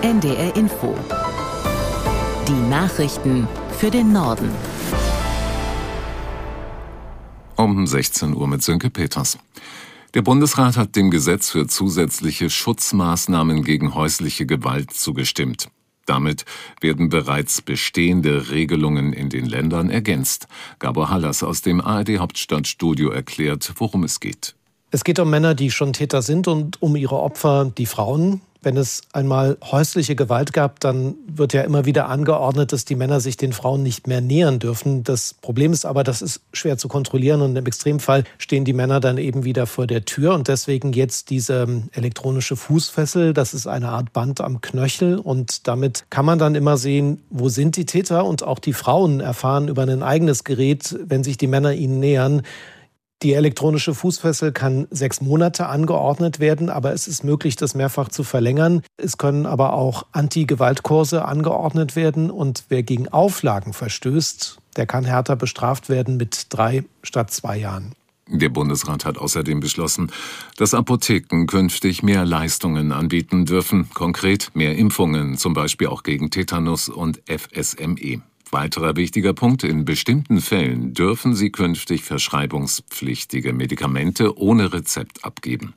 NDR Info. Die Nachrichten für den Norden. Um 16 Uhr mit Sönke Peters. Der Bundesrat hat dem Gesetz für zusätzliche Schutzmaßnahmen gegen häusliche Gewalt zugestimmt. Damit werden bereits bestehende Regelungen in den Ländern ergänzt. Gabor Hallas aus dem ARD-Hauptstadtstudio erklärt, worum es geht. Es geht um Männer, die schon Täter sind, und um ihre Opfer, die Frauen. Wenn es einmal häusliche Gewalt gab, dann wird ja immer wieder angeordnet, dass die Männer sich den Frauen nicht mehr nähern dürfen. Das Problem ist aber, das ist schwer zu kontrollieren und im Extremfall stehen die Männer dann eben wieder vor der Tür. Und deswegen jetzt diese elektronische Fußfessel, das ist eine Art Band am Knöchel und damit kann man dann immer sehen, wo sind die Täter, und auch die Frauen erfahren über ein eigenes Gerät, wenn sich die Männer ihnen nähern. Die elektronische Fußfessel kann 6 Monate angeordnet werden, aber es ist möglich, das mehrfach zu verlängern. Es können aber auch Anti-Gewalt-Kurse angeordnet werden, und wer gegen Auflagen verstößt, der kann härter bestraft werden mit 3 statt 2 Jahren. Der Bundesrat hat außerdem beschlossen, dass Apotheken künftig mehr Leistungen anbieten dürfen, konkret mehr Impfungen, zum Beispiel auch gegen Tetanus und FSME. Weiterer wichtiger Punkt: In bestimmten Fällen dürfen sie künftig verschreibungspflichtige Medikamente ohne Rezept abgeben.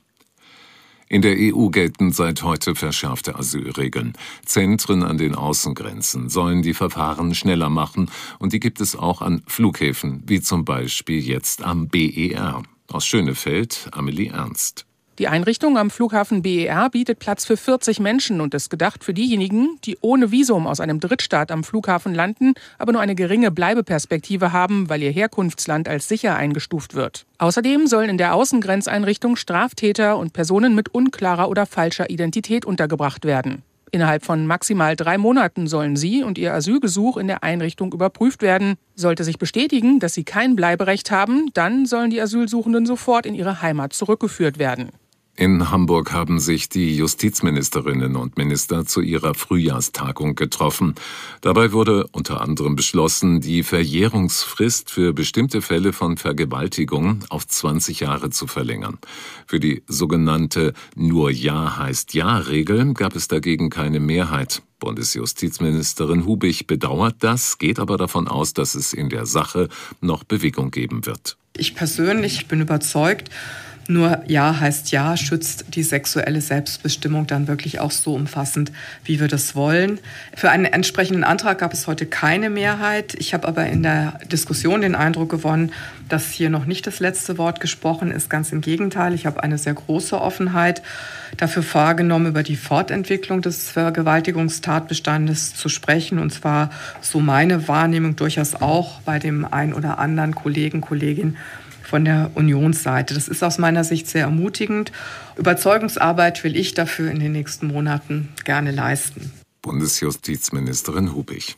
In der EU gelten seit heute verschärfte Asylregeln. Zentren an den Außengrenzen sollen die Verfahren schneller machen, und die gibt es auch an Flughäfen, wie zum Beispiel jetzt am BER. Aus Schönefeld, Amelie Ernst. Die Einrichtung am Flughafen BER bietet Platz für 40 Menschen und ist gedacht für diejenigen, die ohne Visum aus einem Drittstaat am Flughafen landen, aber nur eine geringe Bleibeperspektive haben, weil ihr Herkunftsland als sicher eingestuft wird. Außerdem sollen in der Außengrenzeinrichtung Straftäter und Personen mit unklarer oder falscher Identität untergebracht werden. Innerhalb von maximal 3 Monaten sollen sie und ihr Asylgesuch in der Einrichtung überprüft werden. Sollte sich bestätigen, dass sie kein Bleiberecht haben, dann sollen die Asylsuchenden sofort in ihre Heimat zurückgeführt werden. In Hamburg haben sich die Justizministerinnen und Minister zu ihrer Frühjahrstagung getroffen. Dabei wurde unter anderem beschlossen, die Verjährungsfrist für bestimmte Fälle von Vergewaltigung auf 20 Jahre zu verlängern. Für die sogenannte Nur Ja heißt Ja-Regel gab es dagegen keine Mehrheit. Bundesjustizministerin Hubich bedauert das, geht aber davon aus, dass es in der Sache noch Bewegung geben wird. Ich persönlich bin überzeugt, nur Ja heißt Ja schützt die sexuelle Selbstbestimmung dann wirklich auch so umfassend, wie wir das wollen. Für einen entsprechenden Antrag gab es heute keine Mehrheit. Ich habe aber in der Diskussion den Eindruck gewonnen, dass hier noch nicht das letzte Wort gesprochen ist. Ganz im Gegenteil, ich habe eine sehr große Offenheit dafür wahrgenommen, über die Fortentwicklung des Vergewaltigungstatbestandes zu sprechen. Und zwar, so meine Wahrnehmung, durchaus auch bei dem ein oder anderen Kollegen, Kollegin von der Unionsseite. Das ist aus meiner Sicht sehr ermutigend. Überzeugungsarbeit will ich dafür in den nächsten Monaten gerne leisten. Bundesjustizministerin Hubich.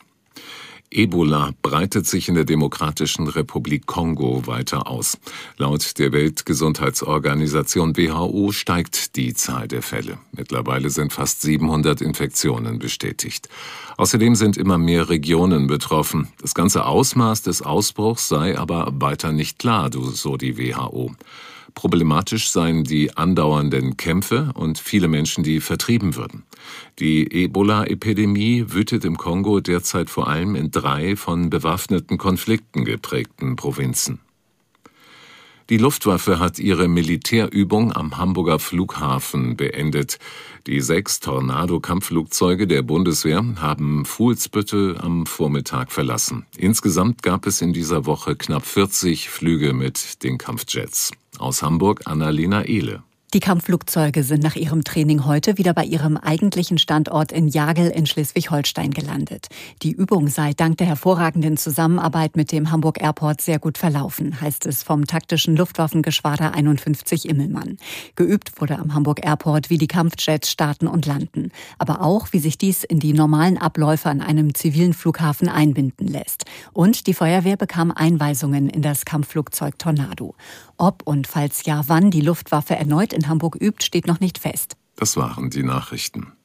Ebola breitet sich in der Demokratischen Republik Kongo weiter aus. Laut der Weltgesundheitsorganisation WHO steigt die Zahl der Fälle. Mittlerweile sind fast 700 Infektionen bestätigt. Außerdem sind immer mehr Regionen betroffen. Das ganze Ausmaß des Ausbruchs sei aber weiter nicht klar, so die WHO. Problematisch seien die andauernden Kämpfe und viele Menschen, die vertrieben würden. Die Ebola-Epidemie wütet im Kongo derzeit vor allem in 3 von bewaffneten Konflikten geprägten Provinzen. Die Luftwaffe hat ihre Militärübung am Hamburger Flughafen beendet. Die 6 Tornado-Kampfflugzeuge der Bundeswehr haben Fuhlsbüttel am Vormittag verlassen. Insgesamt gab es in dieser Woche knapp 40 Flüge mit den Kampfjets. Aus Hamburg Annalena Ehle. Die Kampfflugzeuge sind nach ihrem Training heute wieder bei ihrem eigentlichen Standort in Jagel in Schleswig-Holstein gelandet. Die Übung sei dank der hervorragenden Zusammenarbeit mit dem Hamburg Airport sehr gut verlaufen, heißt es vom taktischen Luftwaffengeschwader 51 Immelmann. Geübt wurde am Hamburg Airport, wie die Kampfjets starten und landen, aber auch, wie sich dies in die normalen Abläufe an einem zivilen Flughafen einbinden lässt. Und die Feuerwehr bekam Einweisungen in das Kampfflugzeug Tornado. Ob und falls ja wann die Luftwaffe erneut in Hamburg übt, steht noch nicht fest. Das waren die Nachrichten.